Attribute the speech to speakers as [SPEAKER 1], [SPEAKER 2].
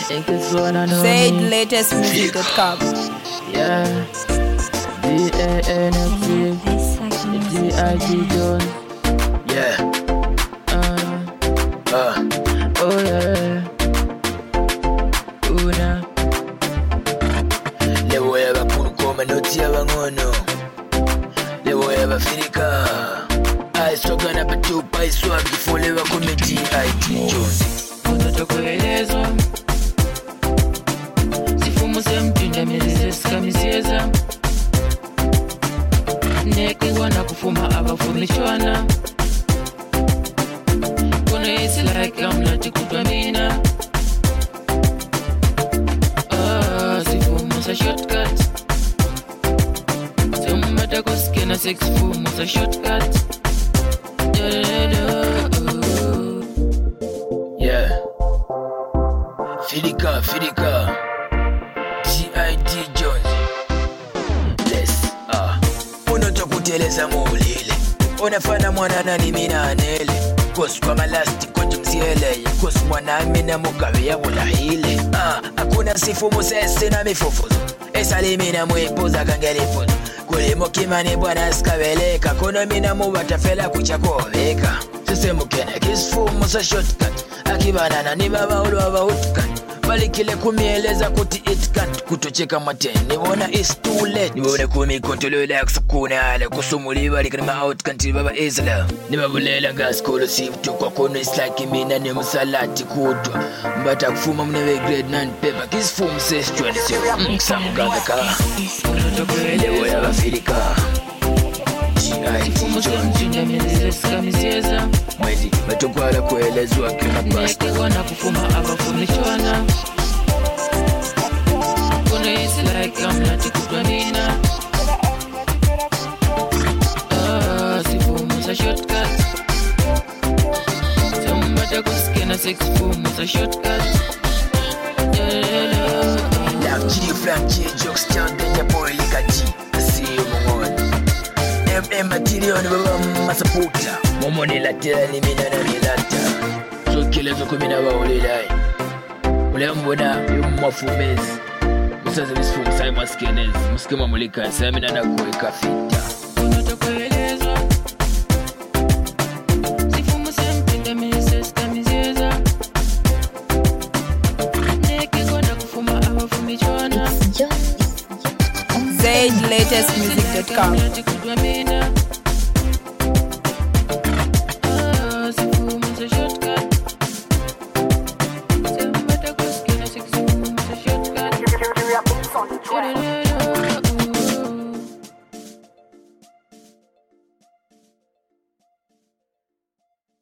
[SPEAKER 1] ZaidLatestMusic.com.
[SPEAKER 2] Yeah, DANFC, DIG Jones. Yeah. Oh yeah. Una. Lewo y'abakulu komanoti y'abangono. Lewo y'abafirika. I struggle na patupa iswag ifole wa komedi DIG Jones. Kutokuelezwa. Semtinda mizes kamisieza Neki wana kufuma abafumishwana Kuna isi like amlati kutwamina Sifumu sa shortcut Semmata kuskena sex fumu sa shortcut Yeah Fidika DIG Jones. Unotokuteleza muulile unafana mwana nani mina anele kosi kwa malasti konji mziele kosi mwana amina mukawe ya ulahile hakuna sifu musese na mifufuzo esali mina muipuza kangelipuzo kulimo kimani bwana skabeleka kono mina mubatafela kuchakoveka sise mukene kisifu musa shortcut akibanana ni baba ulu baba utkan Balikile kumieleza kuti it can't kutocheka mateni Nibona it's too late Nibona kumi kontolole akusukuna ale Kusumuli balikini ma out country baba isla Nibabulela ngaskolo siftu kwa kono it's like mina ni musalati kutwa Mbata kufuma mnewe grade 9 paper Kisifumu sesitwa nisio Mksamukazaka Lewo ya bafirika Sifumu semtinda mizes kamisieza Mwedi metokwala kuelezwa kima pasta Neke wana kufuma abafumishwana Kuna isi like amlati kutwamina Sifumu sa shortcut Semmata kuskena sex fumu sa shortcut Love G, Frank G, Jokes, John, Danger Boy, Lika G See you mongoni material ni baba masaputa Momo ni latela ni mina na milata So kilezo kumina wa ulilai Ule mbona yumafumezi Musaza misifumu sayi maskenezi Muskima mulika sayi mina na kuweka fita Unotokuelezwa Sifumu semtinda mises kamizieza Neke kona kufuma awafumichwana
[SPEAKER 1] ZaidLatestMusic.com.